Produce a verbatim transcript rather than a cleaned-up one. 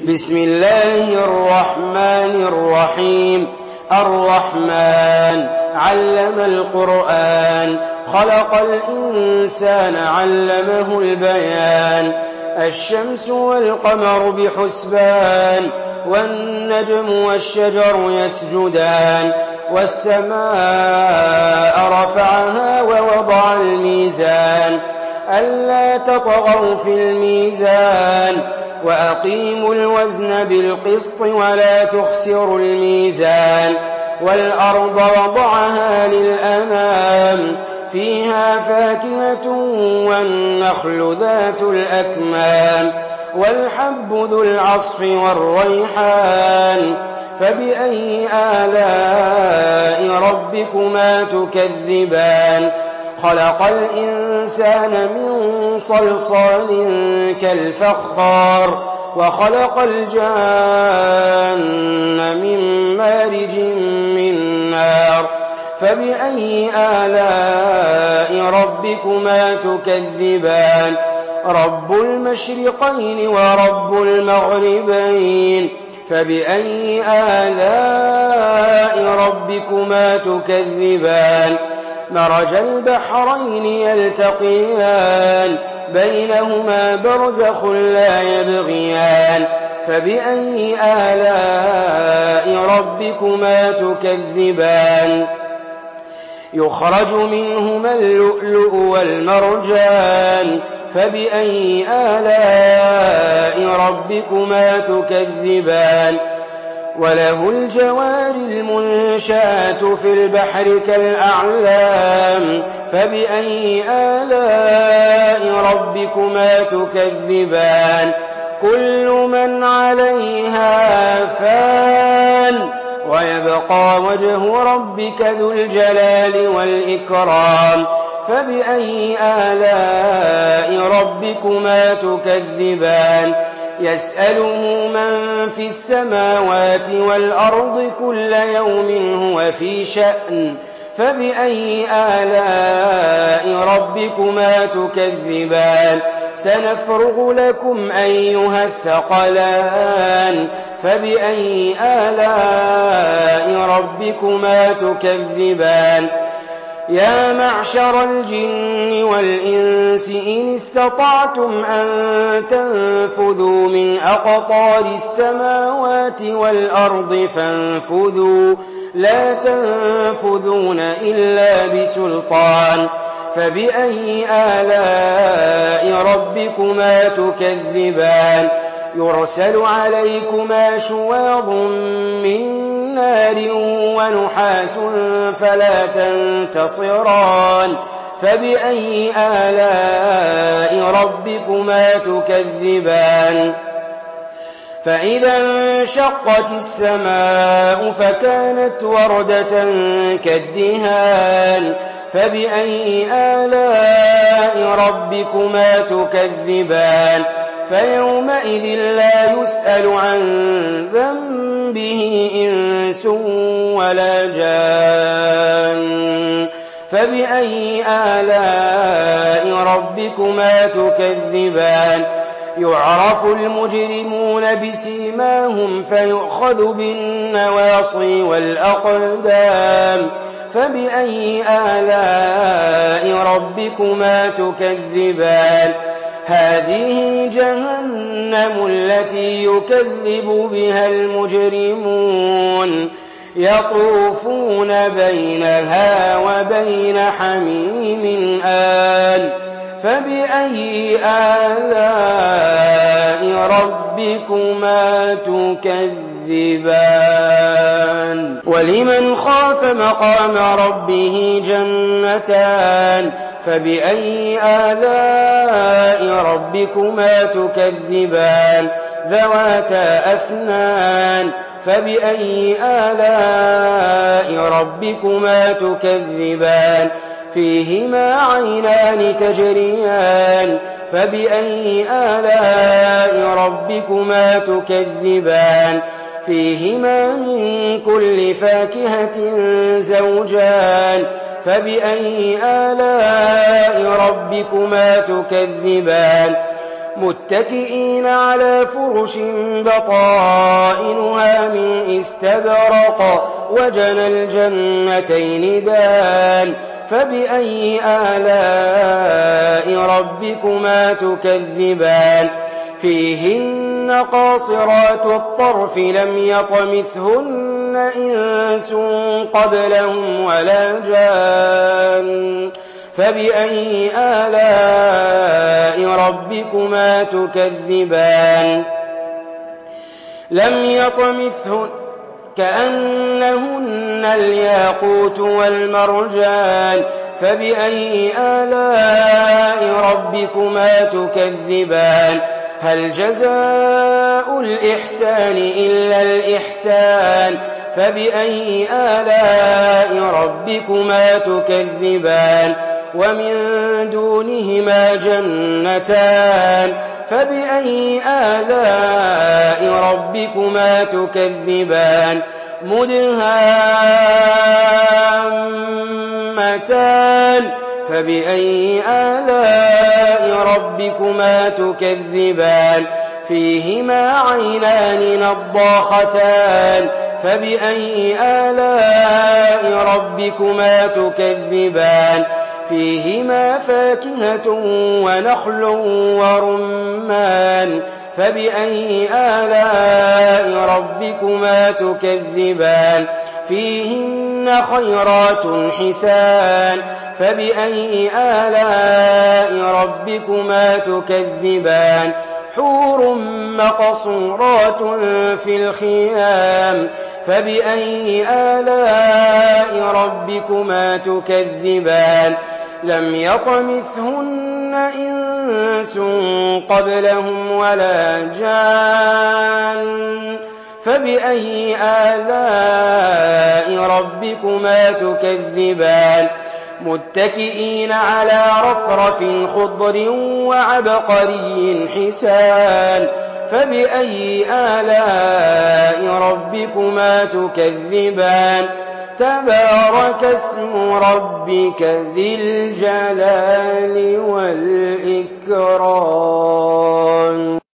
بسم الله الرحمن الرحيم الرحمن علم القرآن خلق الإنسان علمه البيان الشمس والقمر بحسبان والنجم والشجر يسجدان والسماء رفعها ووضع الميزان ألا تطغوا في الميزان وأقيموا الوزن بالقسط ولا تخسروا الميزان والأرض وضعها للأنام فيها فاكهة والنخل ذات الأكمام والحب ذو العصف والريحان فبأي آلاء ربكما تكذبان خلق الإنسان من صلصال كالفخار وخلق الجان من مارج من نار فبأي آلاء ربكما تكذبان رب المشرقين ورب المغربين فبأي آلاء ربكما تكذبان مرج البحرين يلتقيان بينهما برزخ لا يبغيان فبأي آلاء ربكما تكذبان يخرج منهما اللؤلؤ والمرجان فبأي آلاء ربكما تكذبان وله الجوار المنشآت في البحر كالأعلام فبأي آلاء ربكما تكذبان كل من عليها فان ويبقى وجه ربك ذو الجلال والإكرام فبأي آلاء ربكما تكذبان يسأله من في السماوات والأرض كل يوم هو في شأن فبأي آلاء ربكما تكذبان سنفرغ لكم أيها الثقلان فبأي آلاء ربكما تكذبان يا معشر الجن والإنس إن استطعتم أن تنفذوا من أقطار السماوات والأرض فانفذوا لا تنفذون إلا بسلطان فبأي آلاء ربكما تكذبان يرسل عليكما شواظ من نار ونحاس فلا تنتصران فبأي آلاء ربكما تكذبان فإذا انشقت السماء فكانت وردة كالدهان فبأي آلاء ربكما تكذبان فيومئذ لا يسأل عن ذنبه إنس ولا جان فبأي آلاء ربكما تكذبان يعرف المجرمون بسيماهم فيؤخذ بالنواصي والأقدام فبأي آلاء ربكما تكذبان هذه جهنم التي يكذب بها المجرمون يطوفون بينها وبين حميم آن فبأي آلاء ربكما تكذبان ولمن خاف مقام ربه جنتان فبأي آلاء ربكما تكذبان ذواتا أفنان فبأي آلاء ربكما تكذبان فيهما عينان تجريان فبأي آلاء ربكما تكذبان فيهما من كل فاكهة زوجان فبأي آلاء ربكما تكذبان متكئين على فرش بطائنها من استبرق وجنى الجنتين دان فبأي آلاء ربكما تكذبان فيهن قاصرات الطرف لم يطمثهن إنس قبلهم ولا جان فبأي آلاء ربكما تكذبان لم يطمثهن كأنهن الياقوت والمرجان فبأي آلاء ربكما تكذبان هل جزاء الإحسان إلا الإحسان فبأي آلاء ربكما تكذبان ومن دونهما جنتان فبأي آلاء ربكما تكذبان مدهامتان فبأي آلاء ربكما تكذبان فيهما عينان نضاختان فبأي آلاء ربكما تكذبان فيهما فاكهة ونخل ورمان فبأي آلاء ربكما تكذبان فيهن خيرات حسان فبأي آلاء ربكما تكذبان حور مقصورات في الخيام فبأي آلاء ربكما تكذبان لم يطمثهن إنس قبلهم ولا جان فبأي آلاء ربكما تكذبان متكئين على رفرف خضر وعبقري حسان فبأي آلاء ربكما تكذبان تبارك اسم ربك ذي الجلال والإكرام.